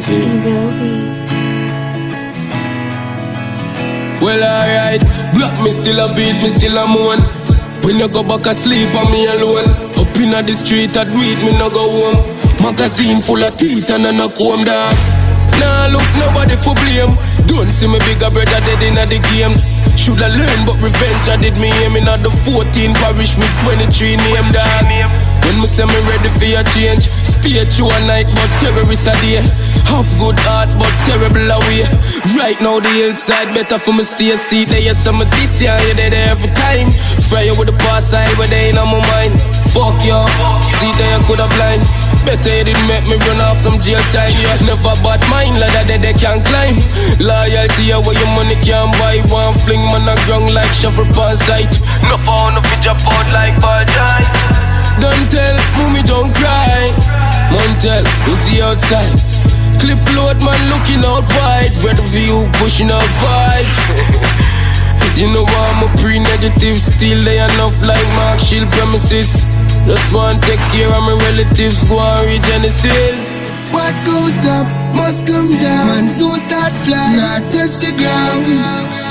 See? Well, alright, black me still a beat, me still a moan. When you go back asleep and me alone, up in the street I do it, me no go home. Magazine full of teeth and I no comb dog. Nah look nobody for blame. Don't see me bigger brother dead in the game. Shoulda learned but revenge I did me aim in the 14 parish with 23 name dog. When me say me ready for a change, stay true a night but terrorists a day. Have good heart but terrible away. Right now the hillside better for me stay seat. There you some this year you there every time. Fry you with the past side where they in on my mind. Fuck you, see there you coulda blind. Better you didn't make me run off some jail time. You never bad mind like that they can't climb. Loyalty where your money can't buy. One fling man a ground like shuffle pan sight. No phone no fit jump out like ball giant. Don't tell, mommy don't cry. Montel, who's the outside? Clip load man looking out wide. Red view pushing out vibes. You know I'm a pre-negative. Still they enough like Mark Shield premises. Just want to take care of my relatives. Go and read Genesis. What goes up must come down. So start flying, not touch the ground.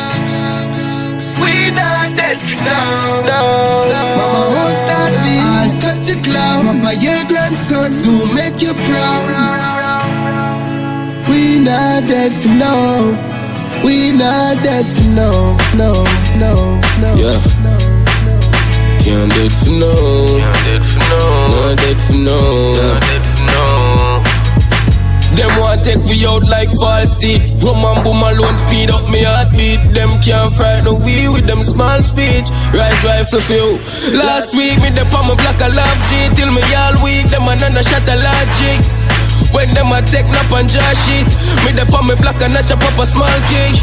We not dead for now, no. Mama won't start me, I'll touch the cloud. Papa your grandson, so make you proud. We not dead for now. We not dead for now. No. Yeah. Can't dead for now. Not dead for now. Them want take me out like false teeth. Rum and boom alone speed up me heartbeat. Them can't frighten we with them small speech. Rise rifle for you. Last week me dep on my block a love G. Till me all week them another shot a logic. When them a take nap and jaw shit, me dep on my block and I chop up a small key.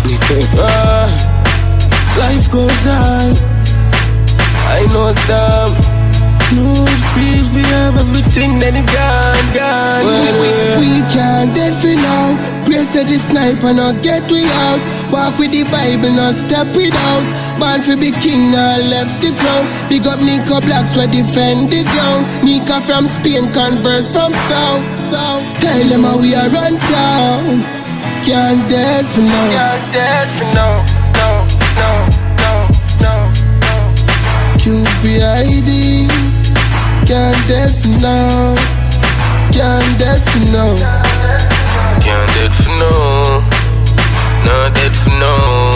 Life goes on, I know it's dumb. No feel we have everything then it gone. We can't dead for now. Praise to the sniper, not get we out. Walk with the Bible, not step without. Born for be king, now left the crown. Big up Nico Blacks, we defend the ground. Nika from Spain, Converse from South. Tell them how we are run town. Can't dead for now. Can't dead for now. QPID. Can't dead for now. Can't dead for now. Can't dead for now. Not dead for now.